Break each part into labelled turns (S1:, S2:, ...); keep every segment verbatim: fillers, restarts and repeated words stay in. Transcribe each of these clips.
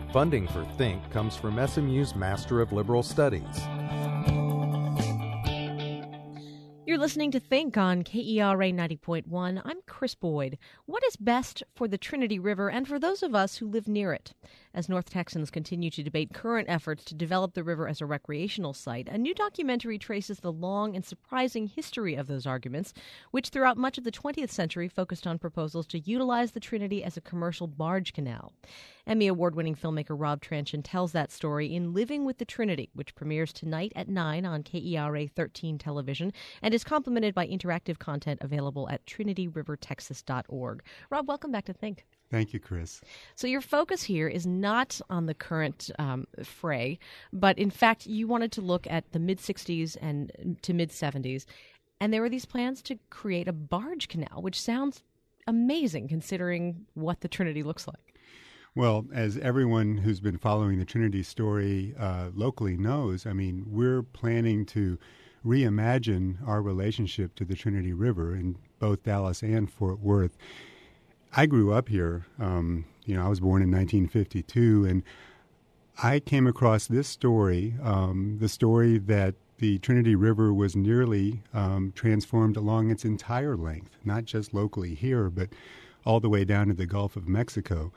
S1: Funding for Think comes from S M U's Master of Liberal Studies.
S2: You're listening to Think on K E R A ninety point one. I'm Chris Boyd. What is best for the Trinity River and for those of us who live near it? As North Texans continue to debate current efforts to develop the river as a recreational site, a new documentary traces the long and surprising history of those arguments, which throughout much of the twentieth century focused on proposals to utilize the Trinity as a commercial barge canal. Emmy Award-winning filmmaker Rob Tranchen tells that story in Living with the Trinity, which premieres tonight at nine on K E R A thirteen television and is complemented by interactive content available at trinity river texas dot org. Rob, welcome back to Think.
S3: Thank you, Chris.
S2: So your focus here is not on the current um, fray, but in fact, you wanted to look at the mid-sixties and to mid-seventies, and there were these plans to create a barge canal, which sounds amazing considering what the Trinity looks like.
S3: Well, as everyone who's been following the Trinity story uh, locally knows, I mean, we're planning to reimagine our relationship to the Trinity River in both Dallas and Fort Worth. I grew up here. Um, you know, I was born in nineteen fifty-two, and I came across this story, um, the story that the Trinity River was nearly um, transformed along its entire length, not just locally here, but all the way down to the Gulf of Mexico.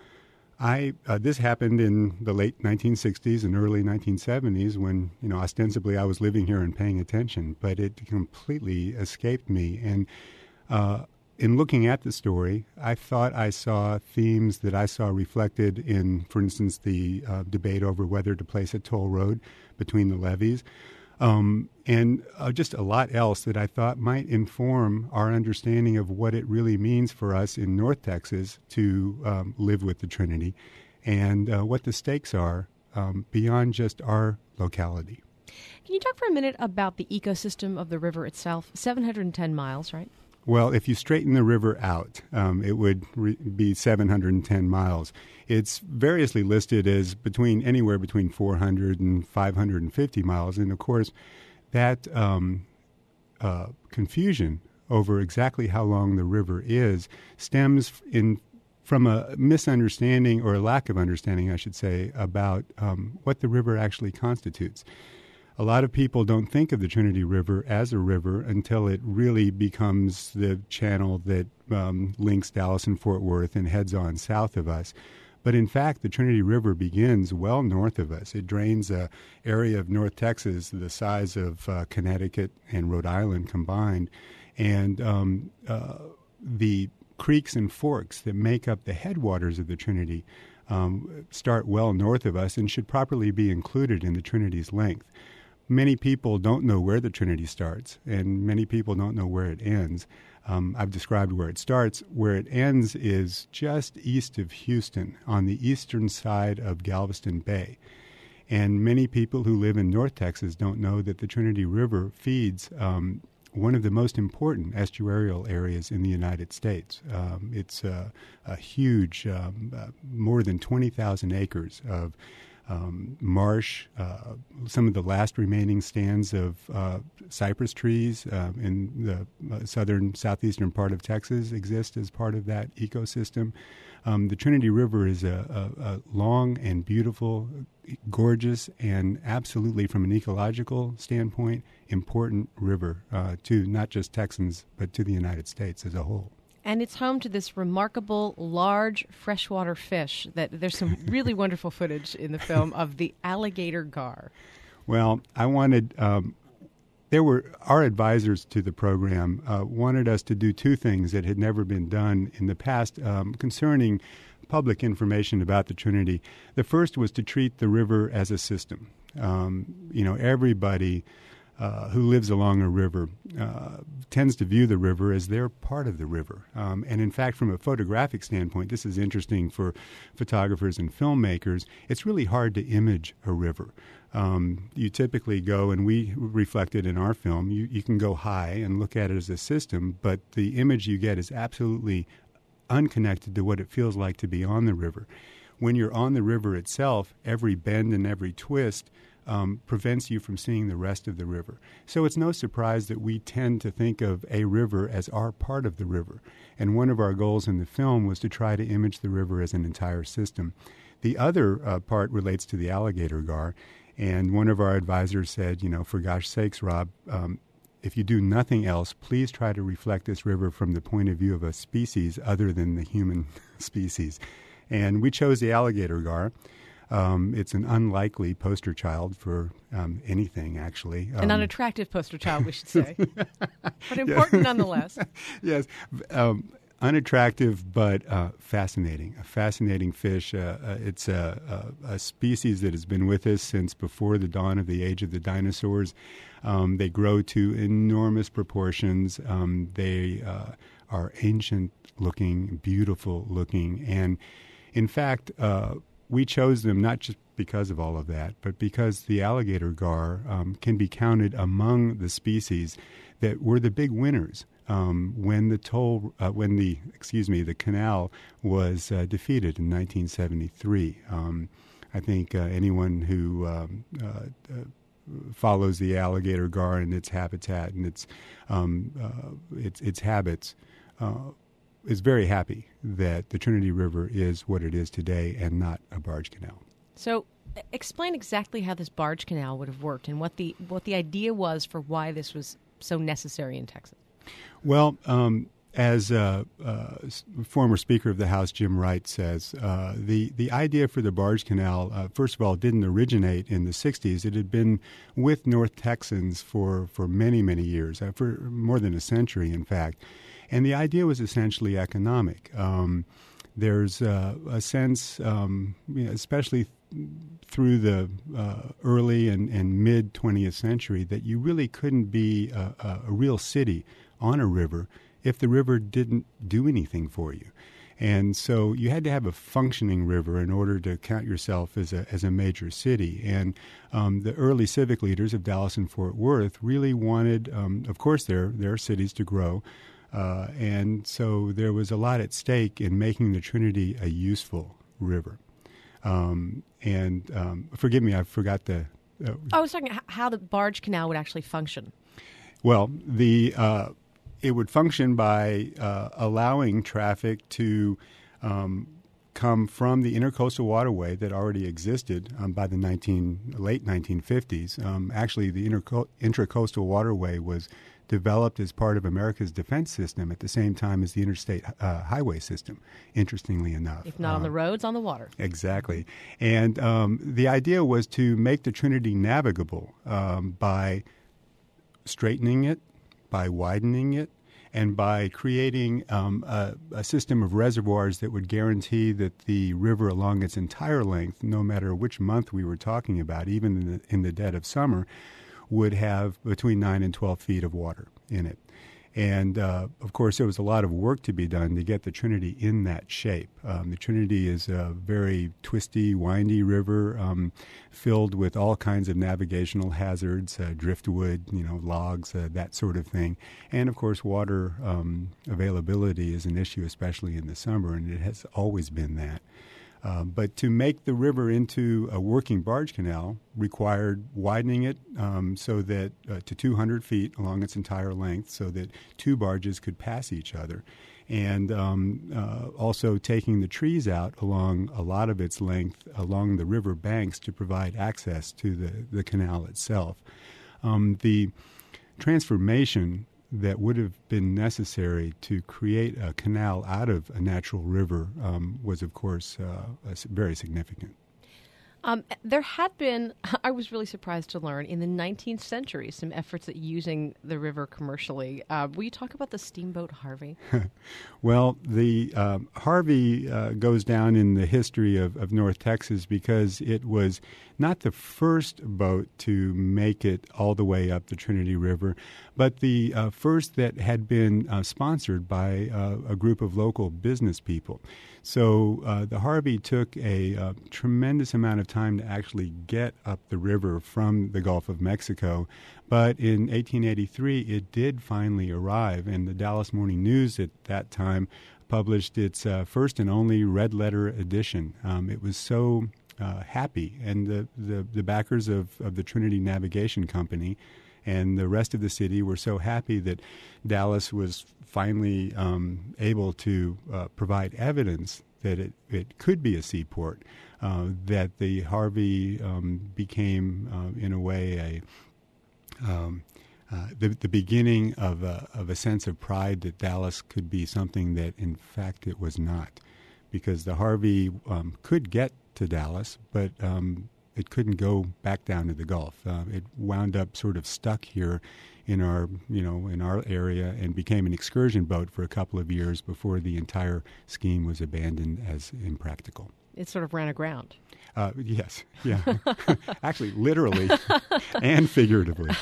S3: I uh, this happened in the late nineteen sixties and early nineteen seventies when, you know, ostensibly I was living here and paying attention, but it completely escaped me. And uh, in looking at the story, I thought I saw themes that I saw reflected in, for instance, the uh, debate over whether to place a toll road between the levees. Um, and uh, just a lot else that I thought might inform our understanding of what it really means for us in North Texas to um, live with the Trinity and uh, what the stakes are um, beyond just our locality.
S2: Can you talk for a minute about the ecosystem of the river itself? seven hundred ten miles, right?
S3: Well, if you straighten the river out, um, it would re- be seven hundred ten miles. It's variously listed as between anywhere between four hundred and five hundred fifty miles. And, of course, that um, uh, confusion over exactly how long the river is stems in from a misunderstanding or a lack of understanding, I should say, about um, what the river actually constitutes. A lot of people don't think of the Trinity River as a river until it really becomes the channel that um, links Dallas and Fort Worth and heads on south of us. But in fact, the Trinity River begins well north of us. It drains an area of North Texas the size of uh, Connecticut and Rhode Island combined. And um, uh, the creeks and forks that make up the headwaters of the Trinity um, start well north of us and should properly be included in the Trinity's length. Many people don't know where the Trinity starts, and many people don't know where it ends. Um, I've described where it starts. Where it ends is just east of Houston, on the eastern side of Galveston Bay. And many people who live in North Texas don't know that the Trinity River feeds um, one of the most important estuarial areas in the United States. Um, it's uh, a huge, um, uh, more than twenty thousand acres of Um, marsh, uh, some of the last remaining stands of uh, cypress trees uh, in the uh, southern, southeastern part of Texas exist as part of that ecosystem. Um, the Trinity River is a, a, a long and beautiful, gorgeous, and absolutely, from an ecological standpoint, important river uh, to not just Texans, but to the United States as a whole.
S2: And it's home to this remarkable large freshwater fish that there's some really wonderful footage in the film of the alligator gar.
S3: Well, I wanted, um, there were, our advisors to the program uh, wanted us to do two things that had never been done in the past um, concerning public information about the Trinity. The first was to treat the river as a system. Um, you know, everybody Uh, who lives along a river uh, tends to view the river as they're part of the river. Um, and in fact, from a photographic standpoint, this is interesting for photographers and filmmakers, it's really hard to image a river. Um, you typically go, and we reflect it in our film, you, you can go high and look at it as a system, but the image you get is absolutely unconnected to what it feels like to be on the river. When you're on the river itself, every bend and every twist Um, prevents you from seeing the rest of the river. So it's no surprise that we tend to think of a river as our part of the river. And one of our goals in the film was to try to image the river as an entire system. the other uh, part relates to the alligator gar. And one of our advisors said, you know, for gosh sakes, Rob, um, if you do nothing else, please try to reflect this river from the point of view of a species other than the human species. And we chose the alligator gar. Um, it's an unlikely poster child for um, anything, actually. Um,
S2: An unattractive poster child, we should say. But important nonetheless.
S3: Yes. Um, unattractive, but uh, fascinating. A fascinating fish. Uh, uh, it's a, a, a species that has been with us since before the dawn of the age of the dinosaurs. Um, they grow to enormous proportions. Um, they uh, are ancient-looking, beautiful-looking, and in fact, uh, we chose them not just because of all of that, but because the alligator gar um, can be counted among the species that were the big winners um, when the toll, uh, when the excuse me, the canal was uh, defeated in nineteen seventy-three. Um, I think uh, anyone who um, uh, uh, follows the alligator gar and its habitat and its um, uh, its its habits uh, is very happy that the Trinity River is what it is today and not a barge canal.
S2: So explain exactly how this barge canal would have worked and what the what the idea was for why this was so necessary in Texas.
S3: Well, um, as uh, uh, former Speaker of the House Jim Wright says, uh, the, the idea for the barge canal, uh, first of all, didn't originate in the sixties. It had been with North Texans for, for many, many years, uh, for more than a century, in fact. And the idea was essentially economic. Um, there's uh, a sense, um, you know, especially th- through the uh, early and, and mid-twentieth century, that you really couldn't be a, a, a real city on a river if the river didn't do anything for you. And so you had to have a functioning river in order to count yourself as a as a major city. And um, the early civic leaders of Dallas and Fort Worth really wanted, um, of course, their their cities to grow. Uh, and so there was a lot at stake in making the Trinity a useful river. Um, and um, forgive me, I forgot the... Uh,
S2: I was talking how the barge canal would actually function.
S3: Well, the uh, it would function by uh, allowing traffic to um, come from the intercoastal waterway that already existed um, by the nineteen, late nineteen fifties. Um, actually, the interco- intracoastal waterway was developed as part of America's defense system at the same time as the interstate uh, highway system, interestingly enough.
S2: If not um, on the roads, on the water.
S3: Exactly. And um, the idea was to make the Trinity navigable um, by straightening it, by widening it, and by creating um, a, a system of reservoirs that would guarantee that the river along its entire length, no matter which month we were talking about, even in the, in the dead of summer, would have between nine and twelve feet of water in it. And, uh, of course, there was a lot of work to be done to get the Trinity in that shape. Um, the Trinity is a very twisty, windy river um, filled with all kinds of navigational hazards, uh, driftwood, you know, logs, uh, that sort of thing. And, of course, water um, availability is an issue, especially in the summer, and it has always been that. Uh, but to make the river into a working barge canal required widening it um, so that uh, to two hundred feet along its entire length so that two barges could pass each other. And um, uh, also taking the trees out along a lot of its length along the river banks to provide access to the, the canal itself. Um, the transformation that would have been necessary to create a canal out of a natural river um, was, of course, uh, very significant.
S2: Um, there had been, I was really surprised to learn, in the nineteenth century, some efforts at using the river commercially. Uh, will you talk about the steamboat Harvey?
S3: Well, the um, Harvey uh, goes down in the history of, of North Texas because it was not the first boat to make it all the way up the Trinity River, but the uh, first that had been uh, sponsored by uh, a group of local business people. So uh, the Harvey took a uh, tremendous amount of time to actually get up the river from the Gulf of Mexico. But in eighteen eighty-three, it did finally arrive, and the Dallas Morning News at that time published its uh, first and only red letter edition. Um, it was so uh, happy, and the, the, the backers of, of the Trinity Navigation Company and the rest of the city were so happy that Dallas was finally um, able to uh, provide evidence that it, it could be a seaport, uh, that the Harvey um, became, uh, in a way, a um, uh, the, the beginning of a, of a sense of pride that Dallas could be something that, in fact, it was not. Because the Harvey um, could get to Dallas, but um, it couldn't go back down to the Gulf. Uh, it wound up sort of stuck here in our, you know, in our area and became an excursion boat for a couple of years before the entire scheme was abandoned as impractical.
S2: It sort of ran aground.
S3: Uh, yes, yeah. Actually, literally and figuratively.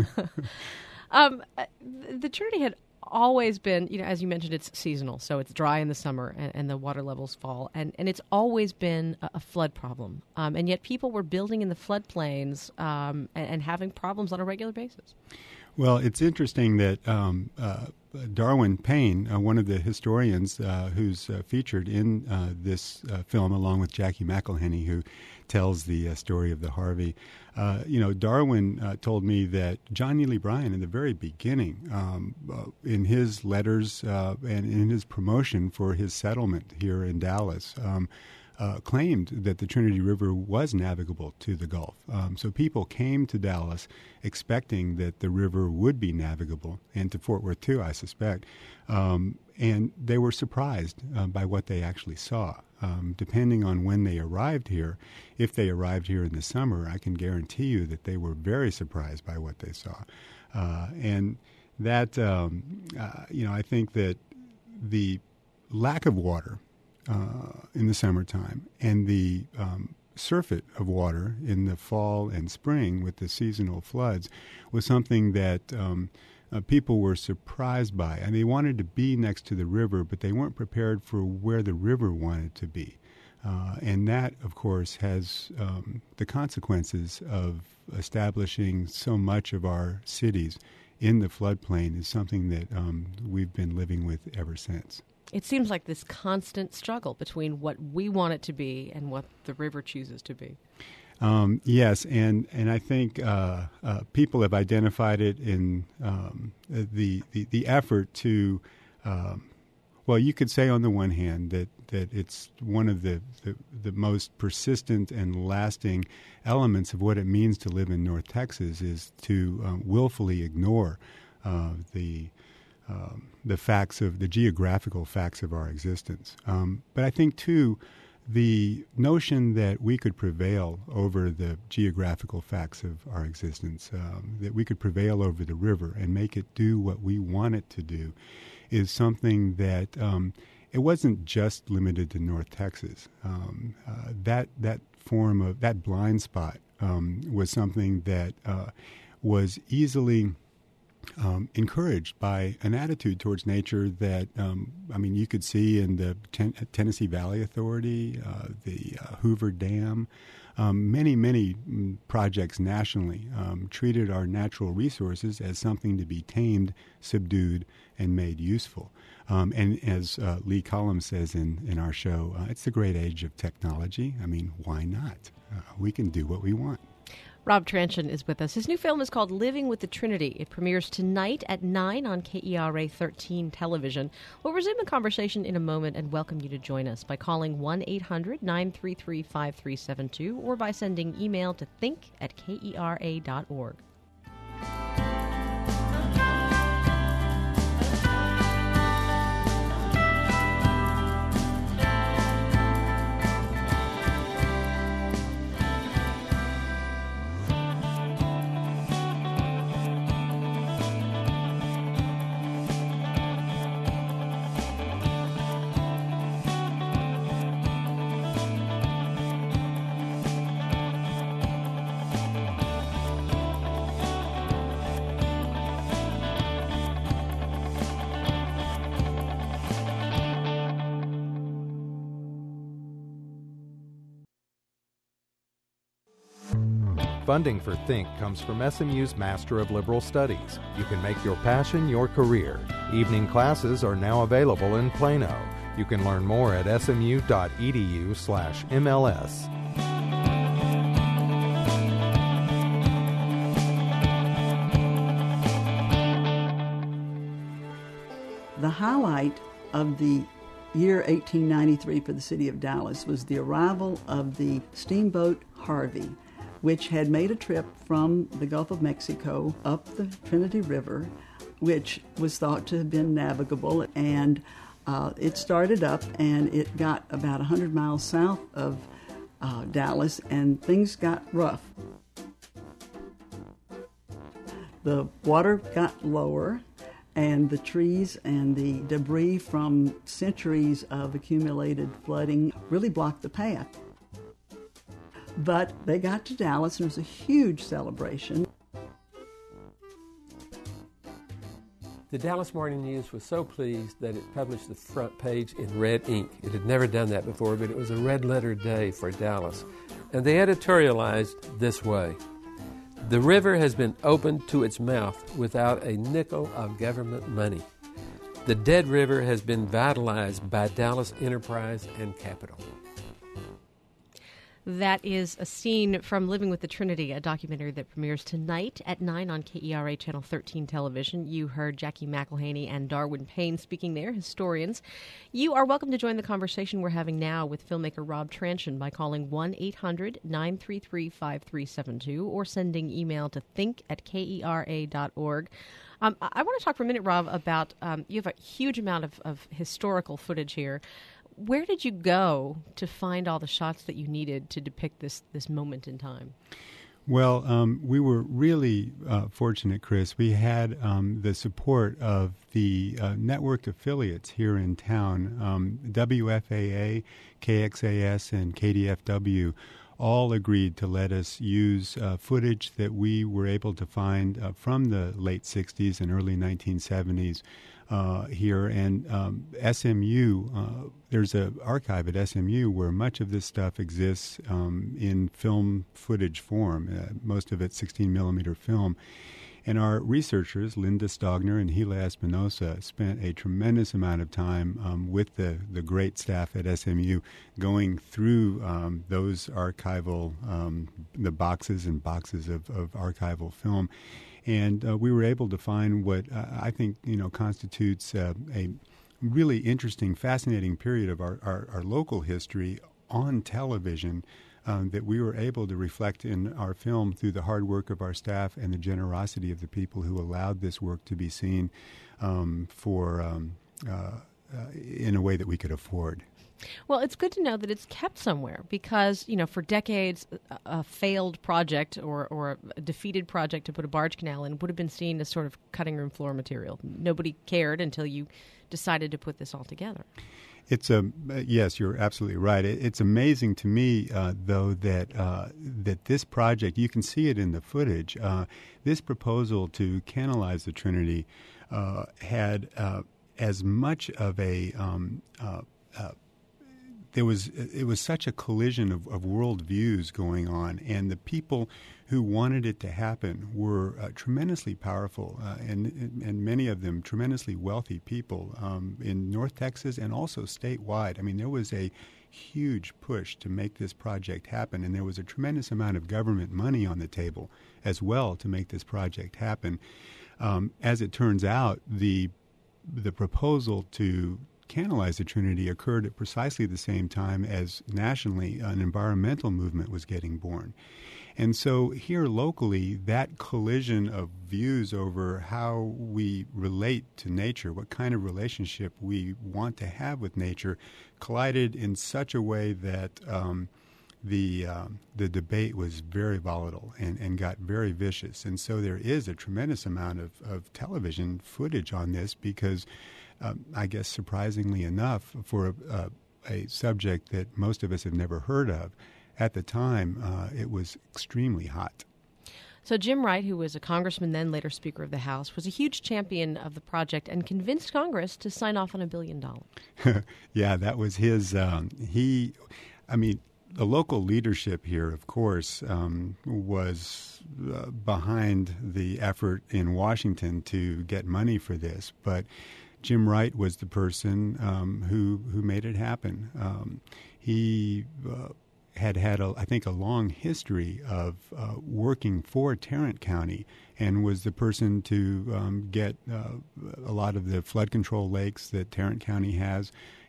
S2: um, the Trinity had always been, you know, as you mentioned, it's seasonal, so it's dry in the summer and, and the water levels fall, and, and it's always been a, a flood problem. Um, and yet people were building in the floodplains um, and, and having problems on a regular basis.
S3: Well, it's interesting that um, uh, Darwin Payne, uh, one of the historians uh, who's uh, featured in uh, this uh, film, along with Jackie McElhenney, who tells the uh, story of the Harvey, uh, you know, Darwin uh, told me that John Neely Bryan, in the very beginning, um, uh, in his letters uh, and in his promotion for his settlement here in Dallas, um, Uh, claimed that the Trinity River was navigable to the Gulf. Um, so people came to Dallas expecting that the river would be navigable, and to Fort Worth too, I suspect. Um, and they were surprised uh, by what they actually saw. Um, depending on when they arrived here, if they arrived here in the summer, I can guarantee you that they were very surprised by what they saw. Uh, and that, um, uh, you know, I think that the lack of water Uh, in the summertime, and the um, surfeit of water in the fall and spring with the seasonal floods was something that um, uh, people were surprised by. And they wanted to be next to the river, but they weren't prepared for where the river wanted to be. Uh, and that, of course, has um, the consequences of establishing so much of our cities in the floodplain is something that um, we've been living with ever since.
S2: It seems like this constant struggle between what we want it to be and what the river chooses to be.
S3: Um, yes, and, and I think uh, uh, people have identified it in um, the, the the effort to, um, well, you could say on the one hand that, that it's one of the, the, the most persistent and lasting elements of what it means to live in North Texas is to uh, willfully ignore uh, the Um, the facts of the geographical facts of our existence. Um, but I think, too, the notion that we could prevail over the geographical facts of our existence, um, that we could prevail over the river and make it do what we want it to do, is something that um, it wasn't just limited to North Texas. Um, uh, that that form of that blind spot um, was something that uh, was easily Um, encouraged by an attitude towards nature that, um, I mean, you could see in the Ten- Tennessee Valley Authority, uh, the uh, Hoover Dam, um, many, many mm, projects nationally um, treated our natural resources as something to be tamed, subdued, and made useful. Um, and as uh, Lee Collins says in, in our show, uh, it's the great age of technology. I mean, why not? Uh, we can do what we want.
S2: Rob Tranchen is with us. His new film is called Living with the Trinity. It premieres tonight at nine on K E R A thirteen television. We'll resume the conversation in a moment and welcome you to join us by calling one eight hundred nine three three five three seven two or by sending email to think at K E R A dot org.
S1: Funding for Think comes from S M U's Master of Liberal Studies. You can make your passion your career. Evening classes are now available in Plano. You can learn more at smu.edu slash MLS.
S4: The highlight of the year eighteen ninety-three for the city of Dallas was the arrival of the steamboat Harvey, which had made a trip from the Gulf of Mexico up the Trinity River, which was thought to have been navigable. And uh, it started up, and it got about one hundred miles south of uh, Dallas, and things got rough. The water got lower, and the trees and the debris from centuries of accumulated flooding really blocked the path. But they got to Dallas, and it was a huge celebration.
S5: The Dallas Morning News was so pleased that it published the front page in red ink. It had never done that before, but it was a red-letter day for Dallas. And they editorialized this way: "The river has been opened to its mouth without a nickel of government money. The dead river has been vitalized by Dallas enterprise and capital."
S2: That is a scene from Living with the Trinity, a documentary that premieres tonight at nine on K E R A Channel thirteen television. You heard Jackie McElhaney and Darwin Payne speaking there, historians. You are welcome to join the conversation we're having now with filmmaker Rob Tranchen by calling one eight hundred nine three three five three seven two or sending email to think at K E R A dot org. Um, I want to talk for a minute, Rob, about um, you have a huge amount of, of historical footage here. Where did you go to find all the shots that you needed to depict this this moment in time?
S3: Well, um, we were really uh, fortunate, Chris. We had um, the support of the uh, network affiliates here in town, um, W F A A, K X A S, and K D F W. All agreed to let us use uh, footage that we were able to find uh, from the late sixties and early nineteen seventies uh, here. And um, S M U, uh, there's an archive at S M U where much of this stuff exists um, in film footage form, uh, most of it sixteen millimeter film. And our researchers, Linda Stogner and Gila Espinosa, spent a tremendous amount of time um, with the, the great staff at S M U going through um, those archival, um, the boxes and boxes of, of archival film. And uh, we were able to find what uh, I think, you know, constitutes uh, a really interesting, fascinating period of our, our, our local history on television, Um, that we were able to reflect in our film through the hard work of our staff and the generosity of the people who allowed this work to be seen um, for um, uh, uh, in a way that we could afford.
S2: Well, it's good to know that it's kept somewhere because, you know, for decades, a, a failed project or, or a defeated project to put a barge canal in would have been seen as sort of cutting room floor material. Nobody cared until you decided to put this all together.
S3: It's a yes, you're absolutely right. It, it's amazing to me, uh, though, that uh, that this project, you can see it in the footage. Uh, this proposal to canalize the Trinity uh, had uh, as much of a um, uh, uh, there was it was such a collision of, of world views going on, and the people who wanted it to happen were uh, tremendously powerful, uh, and and many of them tremendously wealthy people um, in North Texas and also statewide. I mean, there was a huge push to make this project happen, and there was a tremendous amount of government money on the table as well to make this project happen. Um, as it turns out, the the proposal to canalize the Trinity occurred at precisely the same time as nationally an environmental movement was getting born. And so here locally, that collision of views over how we relate to nature, what kind of relationship we want to have with nature, collided in such a way that um, the um, the debate was very volatile and, and got very vicious. And so there is a tremendous amount of, of television footage on this because Um, I guess surprisingly enough, for a, a, a subject that most of us have never heard of, at the time uh, it was extremely hot.
S2: So Jim Wright, who was a congressman, then later Speaker of the House, was a huge champion of the project and convinced Congress to sign off on a billion dollars.
S3: Yeah, that was his. Um, he, I mean, the local leadership here, of course, um, was uh, behind the effort in Washington to get money for this, but Jim Wright was the person um, who who made it happen. Um, he uh, had had, a, I think, a long history of uh, working for Tarrant County and was the person to um, get uh, a lot of the flood control lakes that Tarrant County has.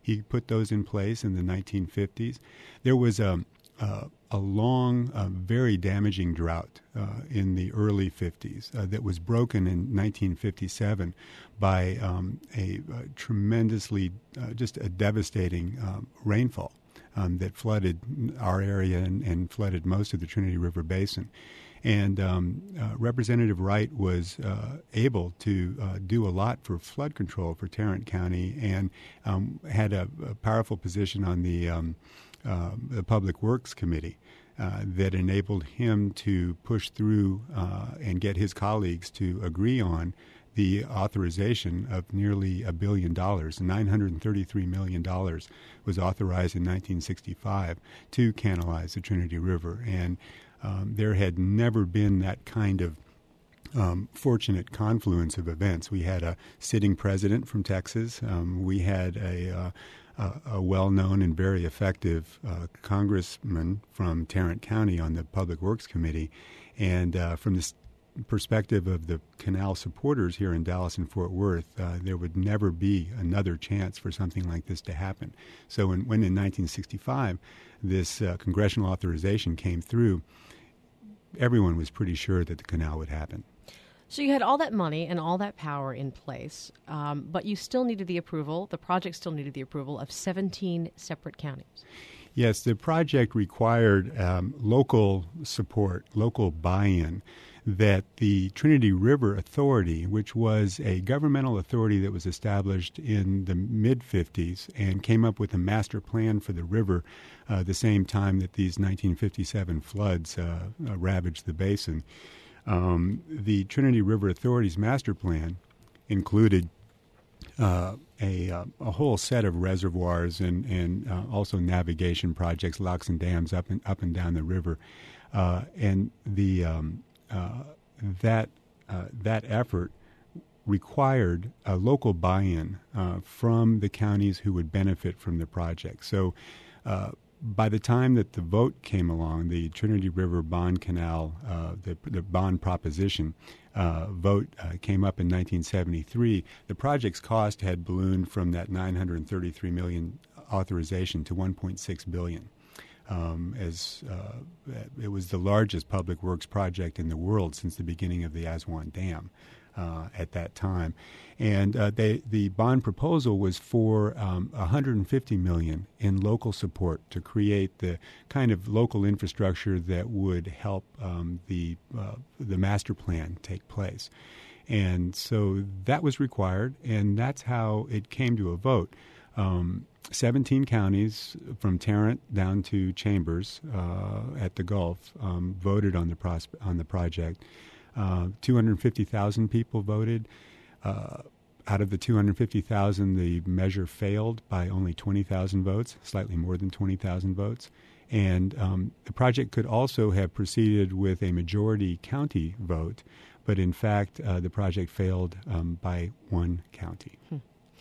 S3: He put those in place in the nineteen fifties. There was a, a, a long, uh, very damaging drought uh, in the early fifties uh, that was broken in nineteen fifty-seven by um, a, a tremendously, uh, just a devastating um, rainfall um, that flooded our area and, and flooded most of the Trinity River Basin. And um, uh, Representative Wright was uh, able to uh, do a lot for flood control for Tarrant County, and um, had a, a powerful position on the, um, uh, the Public Works Committee uh, that enabled him to push through uh, and get his colleagues to agree on the authorization of nearly a billion dollars. nine hundred thirty-three million dollars was authorized in nineteen sixty-five to canalize the Trinity River. And Um, there had never been that kind of um, fortunate confluence of events. We had a sitting president from Texas. Um, we had a, uh, a, a well-known and very effective uh, congressman from Tarrant County on the Public Works Committee. And uh, from the s- perspective of the canal supporters here in Dallas and Fort Worth, uh, there would never be another chance for something like this to happen. So in, when in nineteen sixty-five this uh, congressional authorization came through, everyone was pretty sure that the canal would happen.
S2: So you had all that money and all that power in place, um, but you still needed the approval, the project still needed the approval of seventeen separate counties.
S3: Yes, the project required um, local support, local buy-in, that the Trinity River Authority, which was a governmental authority that was established in the mid-fifties and came up with a master plan for the river uh, the same time that these nineteen fifty-seven floods uh, uh, ravaged the basin. Um, the Trinity River Authority's master plan included uh, a, uh, a whole set of reservoirs and, and uh, also navigation projects, locks and dams up and, up and down the river. Uh, and the... Um, Uh, that uh, that effort required a local buy-in uh, from the counties who would benefit from the project. So uh, by the time that the vote came along, the Trinity River Bond Canal, uh, the, the bond proposition uh, vote uh, came up in nineteen seventy-three, the project's cost had ballooned from that nine hundred thirty-three million dollars authorization to one point six billion dollars. Um, as uh, it was the largest public works project in the world since the beginning of the Aswan Dam uh, at that time. And uh, they, the bond proposal was for um, one hundred fifty million dollars in local support to create the kind of local infrastructure that would help um, the, uh, the master plan take place. And so that was required, and that's how it came to a vote. Um, seventeen counties from Tarrant down to Chambers uh, at the Gulf um, voted on the pros- on the project. Uh, two hundred fifty thousand people voted. Uh, out of the two hundred fifty thousand, the measure failed by only twenty thousand votes, slightly more than twenty thousand votes. And um, the project could also have proceeded with a majority county vote, but in fact, uh, the project failed um, by one county.
S2: Hmm.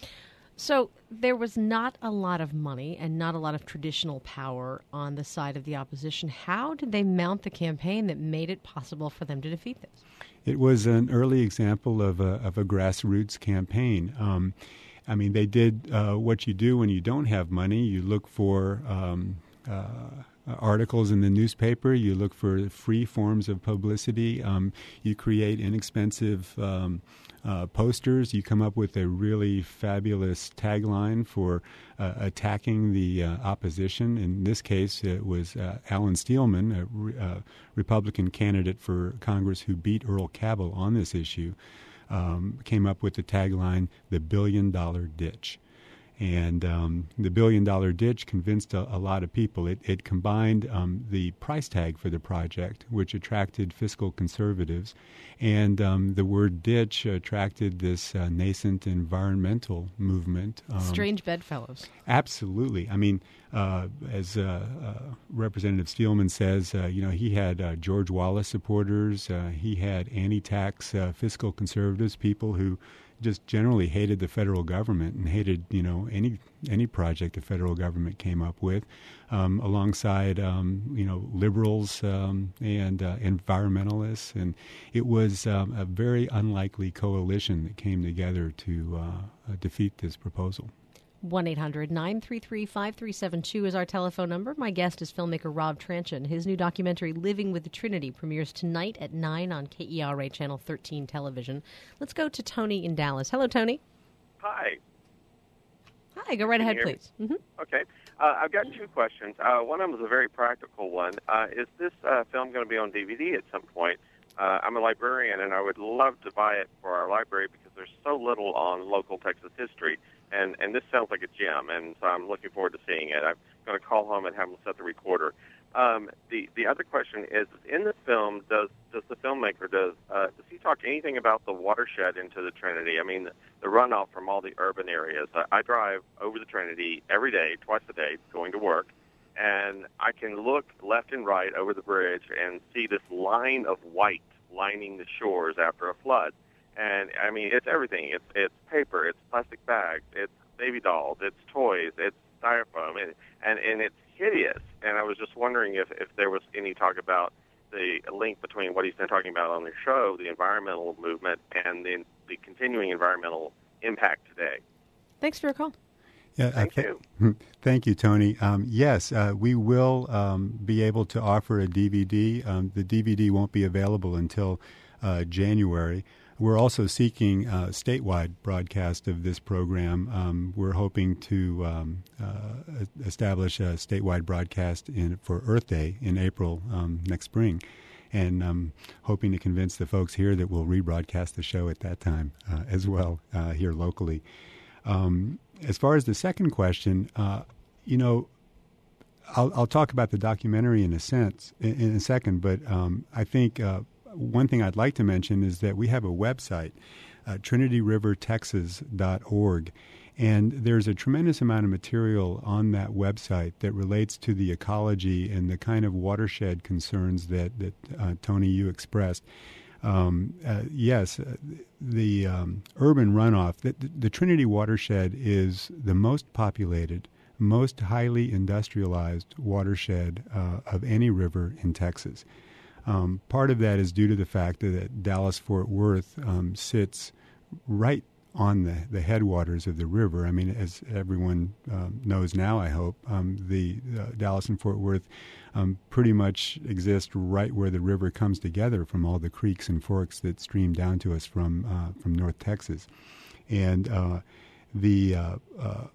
S2: So there was not a lot of money and not a lot of traditional power on the side of the opposition. How did they mount the campaign that made it possible for them to defeat this?
S3: It was an early example of a, of a grassroots campaign. Um, I mean, they did uh, what you do when you don't have money. You look for um, uh, articles in the newspaper. You look for free forms of publicity. Um, you create inexpensive um Uh, posters. You come up with a really fabulous tagline for uh, attacking the uh, opposition. In this case, it was uh, Alan Steelman, a re- uh, Republican candidate for Congress who beat Earl Cabell on this issue, um, came up with the tagline, "The Billion Dollar Ditch." And um, the billion dollar ditch convinced a, a lot of people. It, it combined um, the price tag for the project, which attracted fiscal conservatives, and um, the word ditch attracted this uh, nascent environmental movement. Um,
S2: Strange bedfellows.
S3: Absolutely. I mean, uh, as uh, uh, Representative Steelman says, uh, you know, he had uh, George Wallace supporters. Uh, he had anti-tax uh, fiscal conservatives, people who just generally hated the federal government and hated, you know, any any project the federal government came up with, um, alongside, um, you know, liberals um, and uh, environmentalists. And it was um, a very unlikely coalition that came together to uh, uh, defeat this proposal.
S2: one eight hundred nine three three five three seven two is our telephone number. My guest is filmmaker Rob Tranchen. His new documentary, Living with the Trinity, premieres tonight at nine on K E R A Channel thirteen television. Let's go to Tony in Dallas. Hello, Tony.
S6: Hi.
S2: Hi, go right
S6: Can
S2: ahead,
S6: you hear me?
S2: please. Mm-hmm.
S6: Okay. Uh, I've got two questions. Uh, one of them is a very practical one. Uh, is this uh, film going to be on D V D at some point? Uh, I'm a librarian, and I would love to buy it for our library because there's so little on local Texas history, and, and this sounds like a gem, and so I'm looking forward to seeing it. I'm going to call home and have them set the recorder. Um, the the other question is, in this film, does does the filmmaker, does uh, does he talk anything about the watershed into the Trinity? I mean, the, the runoff from all the urban areas. I, I drive over the Trinity every day, twice a day, going to work, and I can look left and right over the bridge and see this line of white lining the shores after a flood. And, I mean, it's everything. It's it's paper, it's plastic bags, it's baby dolls, it's toys, it's styrofoam, and, and, and it's hideous. And I was just wondering if, if there was any talk about the link between what he's been talking about on the show, the environmental movement, and the, the continuing environmental impact today.
S2: Thanks for your call.
S3: Yeah,
S6: Thank
S3: uh, th-
S6: you.
S3: Thank you, Tony. Um, yes, uh, we will um, be able to offer a D V D. Um, the D V D won't be available until uh, January. We're also seeking a statewide broadcast of this program. Um, we're hoping to um, uh, establish a statewide broadcast in, for Earth Day in April um, next spring, and um, hoping to convince the folks here that we'll rebroadcast the show at that time uh, as well uh, here locally. Um, as far as the second question, uh, you know, I'll, I'll talk about the documentary in a sense in, in a second, but um, I think uh, one thing I'd like to mention is that we have a website, uh, trinity river texas dot org, and there's a tremendous amount of material on that website that relates to the ecology and the kind of watershed concerns that, that uh, Tony, you expressed. Um, uh, yes, uh, the um, urban runoff, the, the Trinity watershed is the most populated, most highly industrialized watershed uh, of any river in Texas. Um, part of that is due to the fact that Dallas-Fort Worth um, sits right on the, the headwaters of the river. I mean, as everyone um, knows now, I hope, um, the uh, Dallas and Fort Worth um, pretty much exist right where the river comes together from all the creeks and forks that stream down to us from uh, from North Texas. And uh, the uh, uh,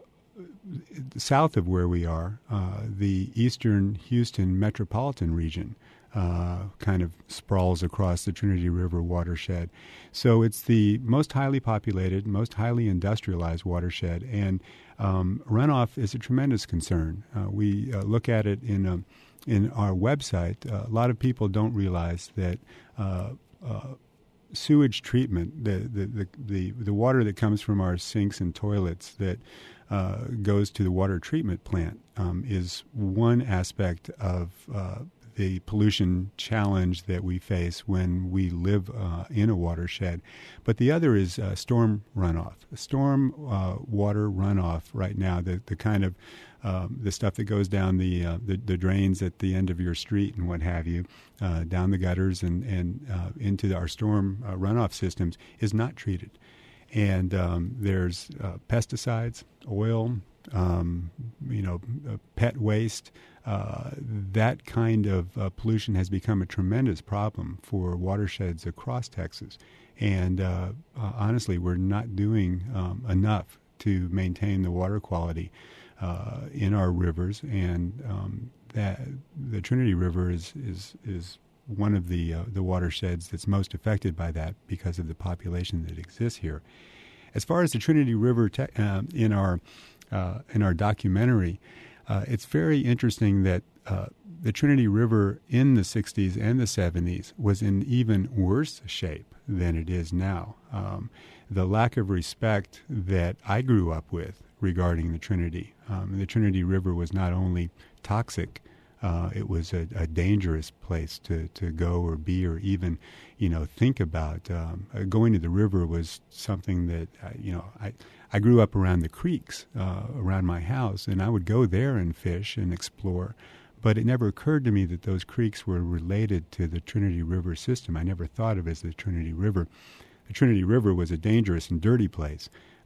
S3: south of where we are, uh, the eastern Houston metropolitan region Uh, kind of sprawls across the Trinity River watershed. So it's the most highly populated, most highly industrialized watershed, and um, runoff is a tremendous concern. Uh, we uh, look at it in a, in our website. Uh, a lot of people don't realize that uh, uh, sewage treatment, the, the, the, the, the water that comes from our sinks and toilets that uh, goes to the water treatment plant um, is one aspect of uh, the pollution challenge that we face when we live uh, in a watershed. But the other is uh, storm runoff. Storm uh, water runoff right now, the, the kind of um, the stuff that goes down the, uh, the the drains at the end of your street and what have you, uh, down the gutters and, and uh, into our storm uh, runoff systems is not treated. And um, there's uh, pesticides, oil, um, you know, uh, pet waste. Uh, that kind of uh, pollution has become a tremendous problem for watersheds across Texas. And uh, uh, honestly, we're not doing um, enough to maintain the water quality uh, in our rivers. And um, that the Trinity River is is, is one of the uh, the watersheds that's most affected by that because of the population that exists here. As far as the Trinity River te- uh, in our uh, in our documentary, Uh, it's very interesting that uh, the Trinity River in the sixties and the seventies was in even worse shape than it is now. Um, the lack of respect that I grew up with regarding the Trinity. Um, the Trinity River was not only toxic, uh, it was a, a dangerous place to, to go or be or even, you know, think about. Um, going to the river was something that, uh, you know, I... I grew up around the creeks uh, around my house, and I would go there and fish and explore. But it never occurred to me that those creeks were related to the Trinity River system. I never thought of it as the Trinity River. The Trinity River was a dangerous and dirty place.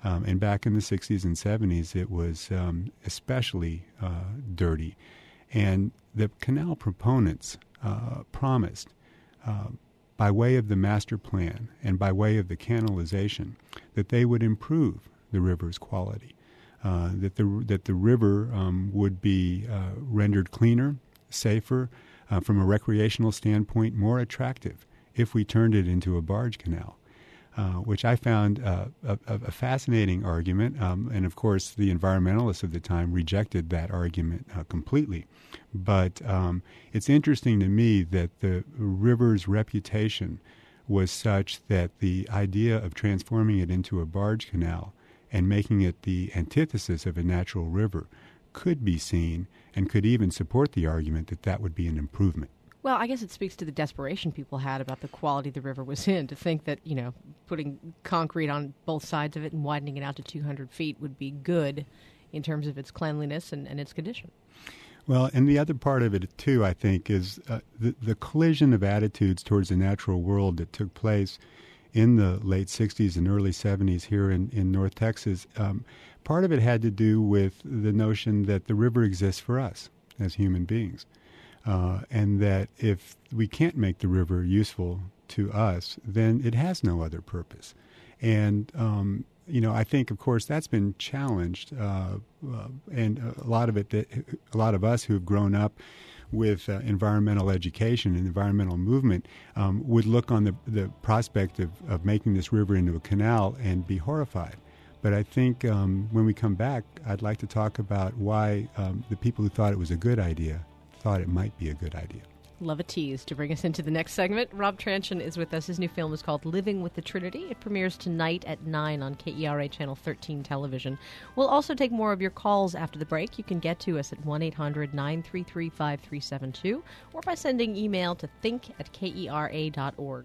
S3: Um, and back in the sixties and seventies, it was um, especially uh, dirty. And the canal proponents uh, promised, uh, by way of the master plan and by way of the canalization, that they would improve the river's quality, uh, that the that the river um, would be uh, rendered cleaner, safer, uh, from a recreational standpoint, more attractive if we turned it into a barge canal. Uh, which I found uh, a, a fascinating argument. Um, and, of course, the environmentalists of the time rejected that argument uh, completely. But um, it's interesting to me that the river's reputation was such that the idea of transforming it into a barge canal and making it the antithesis of a natural river could be seen and could even support the argument that that would be an improvement.
S2: Well, I guess it speaks to the desperation people had about the quality the river was in, to think that, you know, putting concrete on both sides of it and widening it out to two hundred feet would be good in terms of its cleanliness and, and its condition.
S3: Well, and the other part of it, too, I think, is uh, the, the collision of attitudes towards the natural world that took place in the late sixties and early seventies here in, in North Texas. Um, part of it had to do with the notion that the river exists for us as human beings. Uh, and that if we can't make the river useful to us, then it has no other purpose. And, um, you know, I think, of course, that's been challenged. Uh, uh, and a lot of it, that, a lot of us who have grown up with uh, environmental education and environmental movement um, would look on the, the prospect of, of making this river into a canal and be horrified. But I think um, when we come back, I'd like to talk about why um, the people who thought it was a good idea thought it might be a good idea.
S2: Love a tease. To bring us into the next segment, Rob Tranchen is with us. His new film is called Living with the Trinity. It premieres tonight at nine on K E R A Channel thirteen television. We'll also take more of your calls after the break. You can get to us at one eight hundred nine three three five three seven two or by sending email to think at K E R A dot org.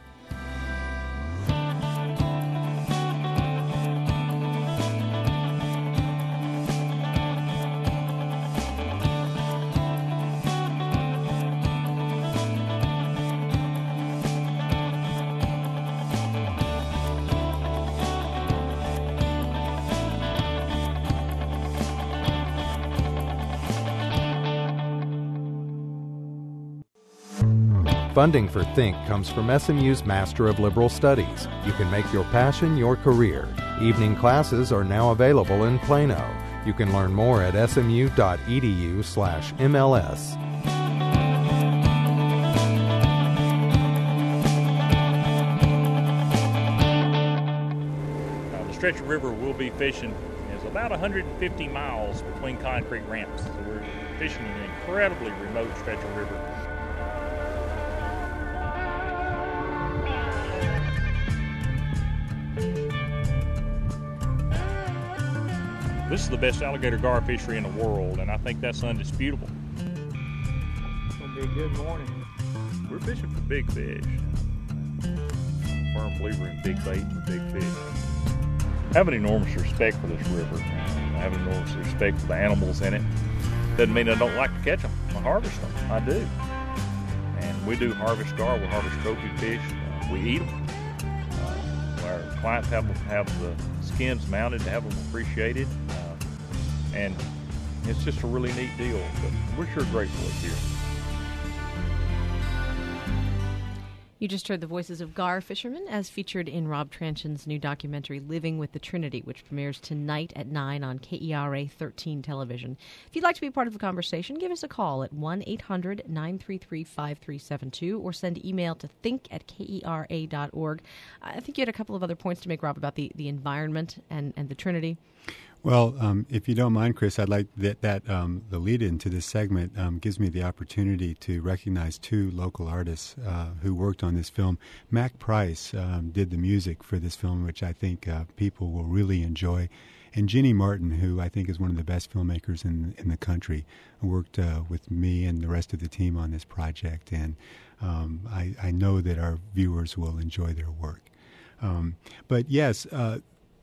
S1: Funding for Think comes from S M U's Master of Liberal Studies. You can make your passion your career. Evening classes are now available in Plano. You can learn more at smu.edu slash MLS.
S7: Uh, the stretch of river we'll be fishing is about one hundred fifty miles between concrete ramps. So we're fishing an incredibly remote stretch of river. This is the best alligator gar fishery in the world, and I think that's undisputable. It's going to be a good morning. We're fishing for big fish. I'm a firm believer in big bait and big fish. I have an enormous respect for this river. I have an enormous respect for the animals in it. Doesn't mean I don't like to catch them. I harvest them. I do. And we do harvest gar. We harvest trophy fish. Uh, we eat them. Uh, our clients have, have the skins mounted to have them appreciated. And it's just a really neat deal, but we're sure grateful it's here.
S2: You just heard the voices of gar fishermen as featured in Rob Tranchen's new documentary, Living with the Trinity, which premieres tonight at nine on K E R A thirteen television. If you'd like to be part of the conversation, give us a call at one eight hundred nine three three five three seven two or send email to think at K E R A dot org. I think you had a couple of other points to make, Rob, about the, the environment and, and the Trinity.
S3: Well, um, if you don't mind, Chris, I'd like that, that um, the lead-in to this segment um, gives me the opportunity to recognize two local artists uh, who worked on this film. Mac Price um, did the music for this film, which I think uh, people will really enjoy. And Ginny Martin, who I think is one of the best filmmakers in in the country, worked uh, with me and the rest of the team on this project. And um, I, I know that our viewers will enjoy their work. Um, but yes, uh,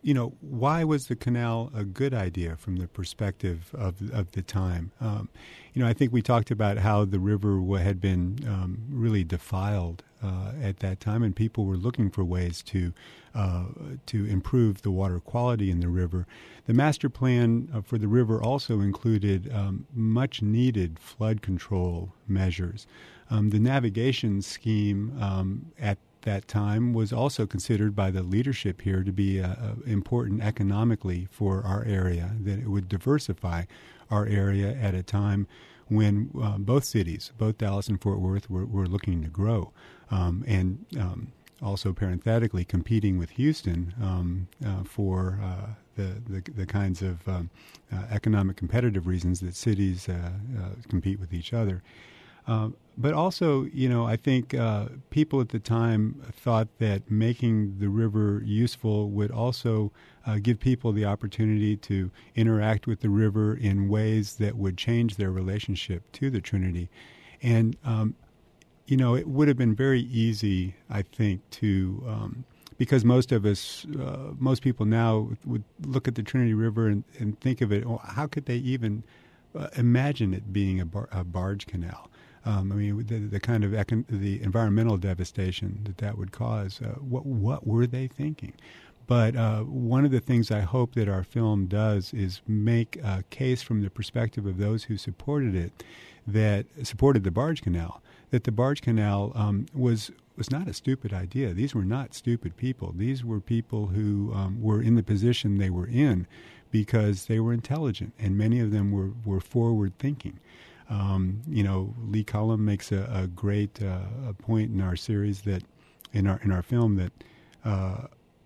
S3: you know, why was the canal a good idea from the perspective of of the time? Um, you know, I think we talked about how the river had been um, really defiled uh, at that time, and people were looking for ways to uh, to improve the water quality in the river. The master plan uh, for the river also included um, much needed flood control measures. Um, the navigation scheme um, at that time was also considered by the leadership here to be uh, uh, important economically for our area, that it would diversify our area at a time when uh, both cities, both Dallas and Fort Worth, were, were looking to grow. Um, and um, also parenthetically competing with Houston um, uh, for uh, the, the the kinds of um, uh, economic competitive reasons that cities uh, uh, compete with each other. Uh, but also, you know, I think uh, people at the time thought that making the river useful would also uh, give people the opportunity to interact with the river in ways that would change their relationship to the Trinity. And, um, you know, it would have been very easy, I think, to, um, because most of us, uh, most people now would look at the Trinity River and, and think of it, well, how could they even uh, imagine it being a, bar- a barge canal? Um, I mean, the, the kind of econ- the environmental devastation that that would cause. Uh, what what were they thinking? But uh, one of the things I hope that our film does is make a case from the perspective of those who supported it, that supported the barge canal, that the barge canal um, was was not a stupid idea. These were not stupid people. These were people who um, were in the position they were in because they were intelligent, and many of them were, were forward thinking. Um, you know, Lee Cullum makes a, a great uh, a point in our series that, in our in our film that uh,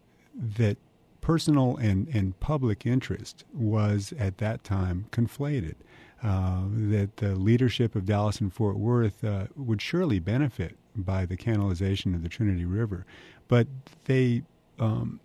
S3: that personal and, and public interest was at that time conflated. Uh, that the leadership of Dallas and Fort Worth uh, would surely benefit by the canalization of the Trinity River, but they um,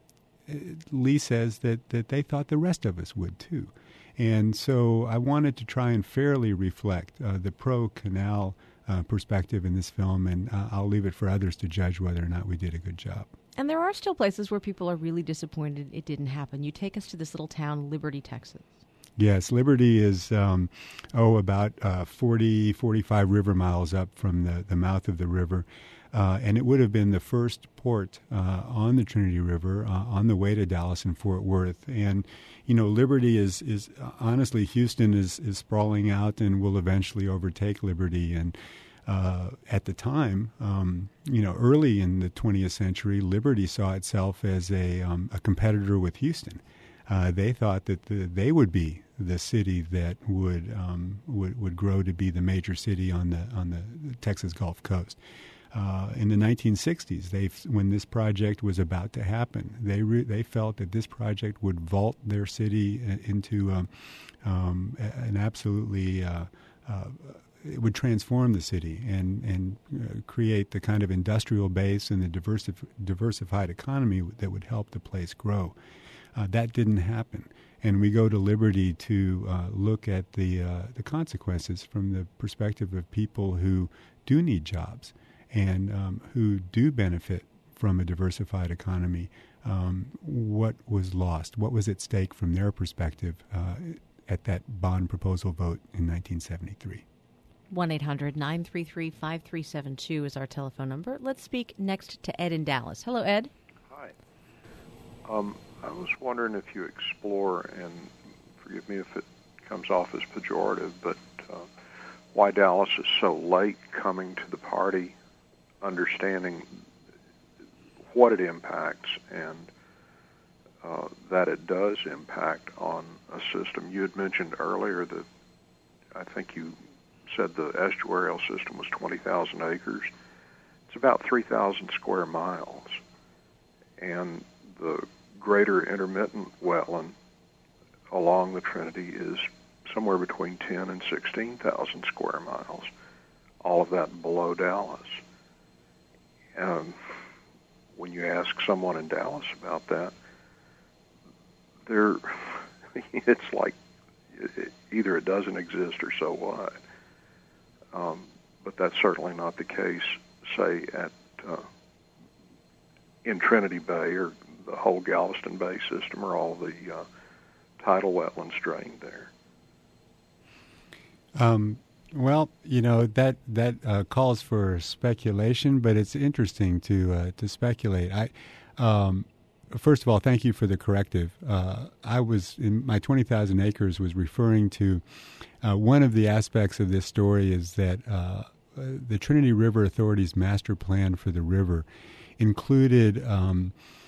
S3: Lee says that that they thought the rest of us would too. And so I wanted to try and fairly reflect uh, the pro-canal uh, perspective in this film, and uh, I'll leave it for others to judge whether or not we did a good job.
S2: And there are still places where people are really disappointed it didn't happen. You take us to this little town, Liberty, Texas.
S3: Yes, Liberty is, um, oh, about uh, forty, forty-five river miles up from the, the mouth of the river. Uh, and it would have been the first port uh, on the Trinity River uh, on the way to Dallas and Fort Worth. And, you know, Liberty is, is uh, honestly, Houston is, is sprawling out and will eventually overtake Liberty. And uh, at the time, um, you know, early in the twentieth century, Liberty saw itself as a, um, a competitor with Houston. Uh, they thought that the, they would be the city that would, um, would would grow to be the major city on the on the Texas Gulf Coast. Uh, in the nineteen sixties, they, when this project was about to happen, they re- they felt that this project would vault their city into um, um, an absolutely uh, uh, it would transform the city and and uh, create the kind of industrial base and the diversif- diversified economy that would help the place grow. Uh, that didn't happen. And we go to Liberty to uh, look at the uh, the consequences from the perspective of people who do need jobs and um, who do benefit from a diversified economy. Um, what was lost? What was at stake from their perspective uh, at that bond proposal vote in nineteen seventy-three?
S2: one eight hundred nine three three five three seven two is our telephone number. Let's speak next to Ed in Dallas. Hello, Ed.
S8: Hi. Um, I was wondering if you explore, and forgive me if it comes off as pejorative, but uh, why Dallas is so late coming to the party, understanding what it impacts and uh, that it does impact on a system. You had mentioned earlier that I think you said the estuarial system was twenty thousand acres. It's about three thousand square miles. And the greater intermittent wetland along the Trinity is somewhere between ten and sixteen thousand square miles, all of that below Dallas. Um, when you ask someone in Dallas about that, they're, it's like it, either it doesn't exist or so what. Um, but that's certainly not the case, say, at uh, in Trinity Bay or the whole Galveston Bay system, or all the uh, tidal wetlands drained there?
S3: Um, well, you know, that that uh, calls for speculation, but it's interesting to uh, to speculate. I, um, first of all, thank you for the corrective. Uh, I was in my twenty thousand acres was referring to uh, one of the aspects of this story is that uh, the Trinity River Authority's master plan for the river included um,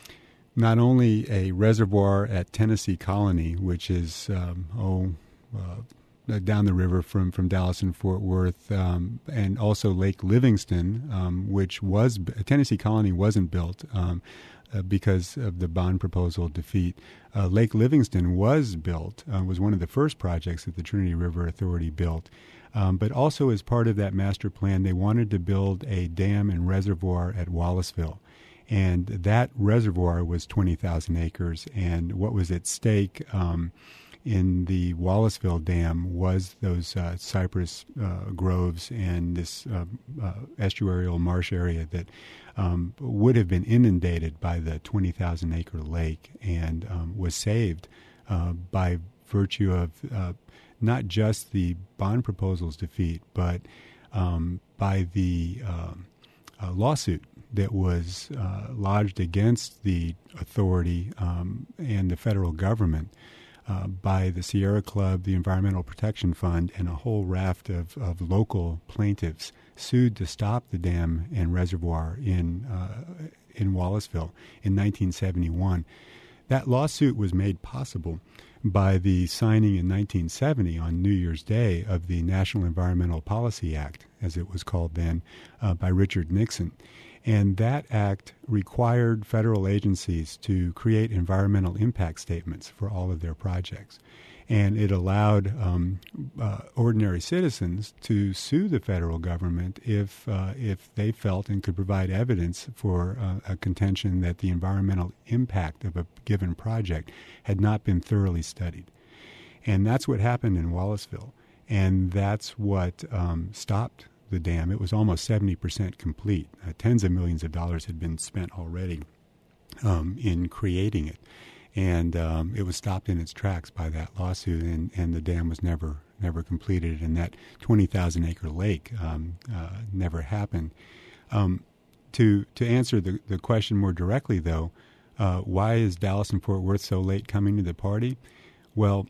S3: not only a reservoir at Tennessee Colony, which is um, oh. Uh, down the river from, from Dallas and Fort Worth, um, and also Lake Livingston, um, which was, Tennessee Colony wasn't built um, uh, because of the bond proposal defeat. Uh, Lake Livingston was built, uh, was one of the first projects that the Trinity River Authority built. Um, but also as part of that master plan, they wanted to build a dam and reservoir at Wallaceville. And that reservoir was twenty thousand acres, and what was at stake um, in the Wallaceville Dam was those uh, cypress uh, groves and this uh, uh, estuarial marsh area that um, would have been inundated by the twenty thousand acre lake, and um, was saved uh, by virtue of uh, not just the bond proposal's defeat, but um, by the uh, uh, lawsuit that was uh, lodged against the authority um, and the federal government Uh, by the Sierra Club, the Environmental Protection Fund, and a whole raft of, of local plaintiffs sued to stop the dam and reservoir in uh, in Wallaceville in nineteen seventy-one. That lawsuit was made possible by the signing in nineteen seventy on New Year's Day of the National Environmental Policy Act, as it was called then, uh, by Richard Nixon. And that act required federal agencies to create environmental impact statements for all of their projects. And it allowed um, uh, ordinary citizens to sue the federal government if uh, if they felt and could provide evidence for uh, a contention that the environmental impact of a given project had not been thoroughly studied. And that's what happened in Wallaceville. And that's what um, stopped the dam. It was almost seventy percent complete. Uh, tens of millions of dollars had been spent already um, in creating it. And um, it was stopped in its tracks by that lawsuit, and, and the dam was never never completed, and that twenty thousand acre lake um, uh, never happened. Um, to to answer the, the question more directly, though, uh, why is Dallas and Fort Worth so late coming to the party? Well,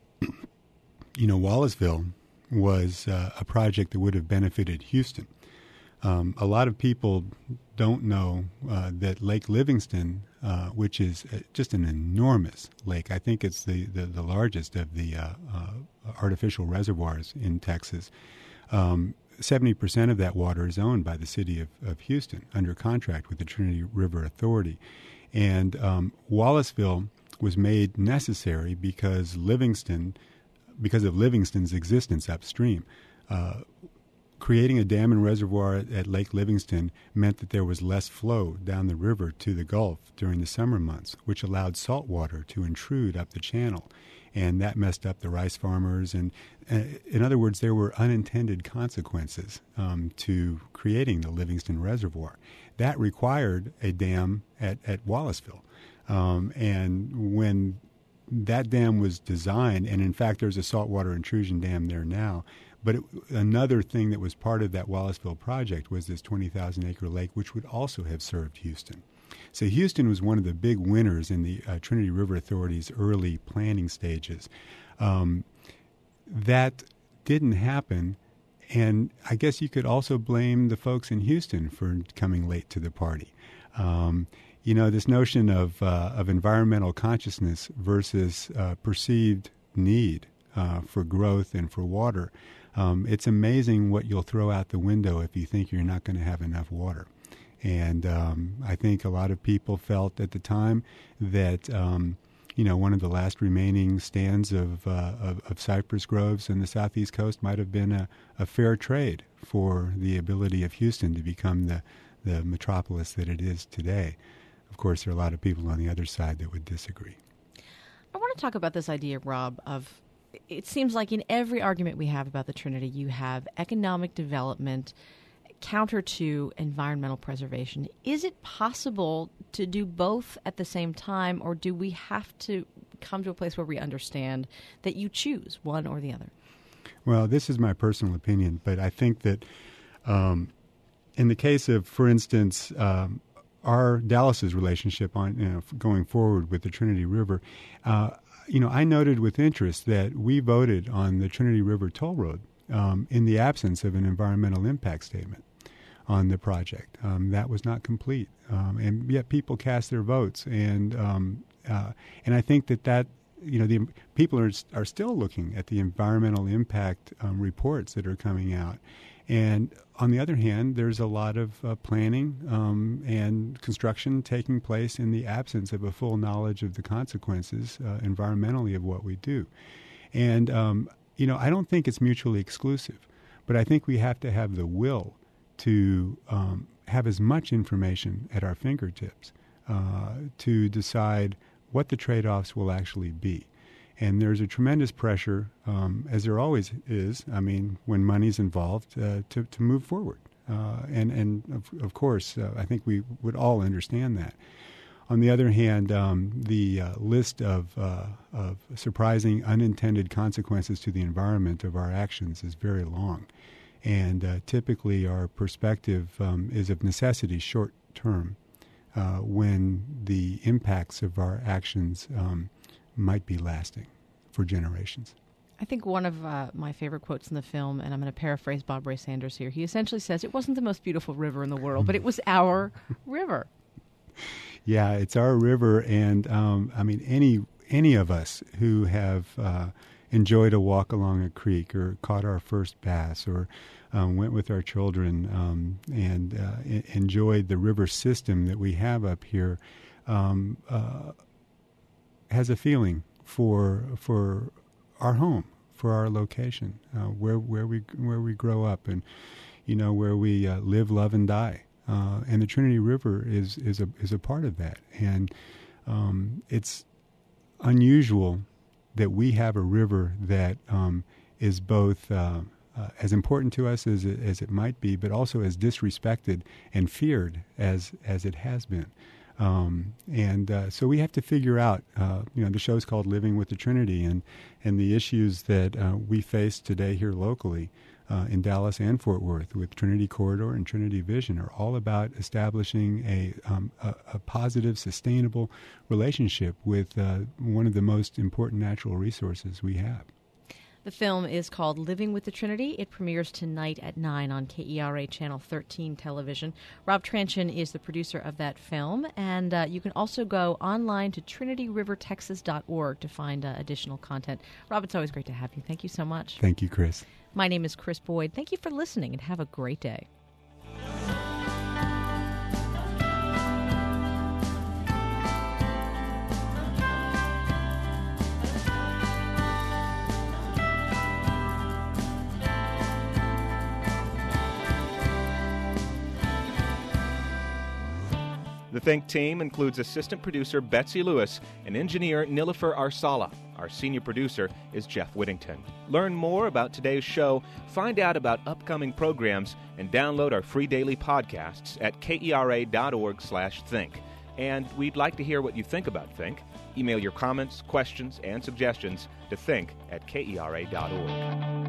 S3: you know, Wallaceville was uh, a project that would have benefited Houston. Um, a lot of people don't know uh, that Lake Livingston, uh, which is just an enormous lake, I think it's the, the, the largest of the uh, uh, artificial reservoirs in Texas, um, seventy percent of that water is owned by the city of, of Houston under contract with the Trinity River Authority. And um, Wallaceville was made necessary because Livingston because of Livingston's existence upstream. Uh, creating a dam and reservoir at, at Lake Livingston meant that there was less flow down the river to the Gulf during the summer months, which allowed salt water to intrude up the channel. And that messed up the rice farmers. And uh, in other words, there were unintended consequences um, to creating the Livingston Reservoir. That required a dam at, at Wallaceville. Um, and when that dam was designed, and in fact there's a saltwater intrusion dam there now, but it, another thing that was part of that Wallaceville project was this twenty thousand acre lake, which would also have served Houston. So Houston was one of the big winners in the uh, Trinity River Authority's early planning stages. Um, that didn't happen, and I guess you could also blame the folks in Houston for coming late to the party. Um, You know, this notion of uh, of environmental consciousness versus uh, perceived need uh, for growth and for water. Um, it's amazing what you'll throw out the window if you think you're not going to have enough water. And um, I think a lot of people felt at the time that, um, you know, one of the last remaining stands of, uh, of, of cypress groves in the southeast coast might have been a, a fair trade for the ability of Houston to become the, the metropolis that it is today. Of course, there are a lot of people on the other side that would disagree.
S2: I want to talk about this idea, Rob, of it seems like in every argument we have about the Trinity, you have economic development counter to environmental preservation. Is it possible to do both at the same time, or do we have to come to a place where we understand that you choose one or the other?
S3: Well, this is my personal opinion, but I think that um, in the case of, for instance, um, our Dallas's relationship on you know, going forward with the Trinity River, uh, you know, I noted with interest that we voted on the Trinity River Toll Road um, in the absence of an environmental impact statement on the project. Um, that was not complete, um, and yet people cast their votes, and um, uh, and I think that that you know the people are are still looking at the environmental impact um, reports that are coming out. And on the other hand, there's a lot of uh, planning um, and construction taking place in the absence of a full knowledge of the consequences uh, environmentally of what we do. And, um, you know, I don't think it's mutually exclusive, but I think we have to have the will to um, have as much information at our fingertips uh, to decide what the trade-offs will actually be. And there's a tremendous pressure, um, as there always is, I mean, when money's involved, uh, to, to move forward. Uh, and, and of, of course, uh, I think we would all understand that. On the other hand, um, the uh, list of, uh, of surprising unintended consequences to the environment of our actions is very long. And uh, typically our perspective um, is of necessity short-term uh, when the impacts of our actions um, might be lasting for generations.
S2: I think one of uh, my favorite quotes in the film, and I'm going to paraphrase Bob Ray Sanders here, he essentially says, it wasn't the most beautiful river in the world, but it was our river.
S3: Yeah, it's our river, and um, I mean, any any of us who have uh, enjoyed a walk along a creek or caught our first bass or um, went with our children um, and uh, I- enjoyed the river system that we have up here um, uh, has a feeling for for our home, for our location, uh, where where we where we grow up, and you know where we uh, live, love, and die. Uh, and the Trinity River is is a is a part of that. And um, it's unusual that we have a river that um, is both uh, uh, as important to us as it, as it might be, but also as disrespected and feared as as it has been. Um, and uh, so we have to figure out, uh, you know, the show's called Living with the Trinity, and, and the issues that uh, we face today here locally uh, in Dallas and Fort Worth with Trinity Corridor and Trinity Vision are all about establishing a, um, a, a positive, sustainable relationship with uh, one of the most important natural resources we have.
S2: The film is called Living with the Trinity. It premieres tonight at nine on K E R A Channel thirteen television. Rob Tranchen is the producer of that film, and uh, you can also go online to trinity river texas dot org to find uh, additional content. Rob, it's always great to have you. Thank you so much.
S3: Thank you, Chris.
S2: My name is Chris Boyd. Thank you for listening, and have a great day.
S9: The Think team includes assistant producer Betsy Lewis and engineer Nilofer Arsala. Our senior producer is Jeff Whittington. Learn more about today's show, find out about upcoming programs, and download our free daily podcasts at kera.org slash think. And we'd like to hear what you think about Think. Email your comments, questions, and suggestions to think at kera dot org.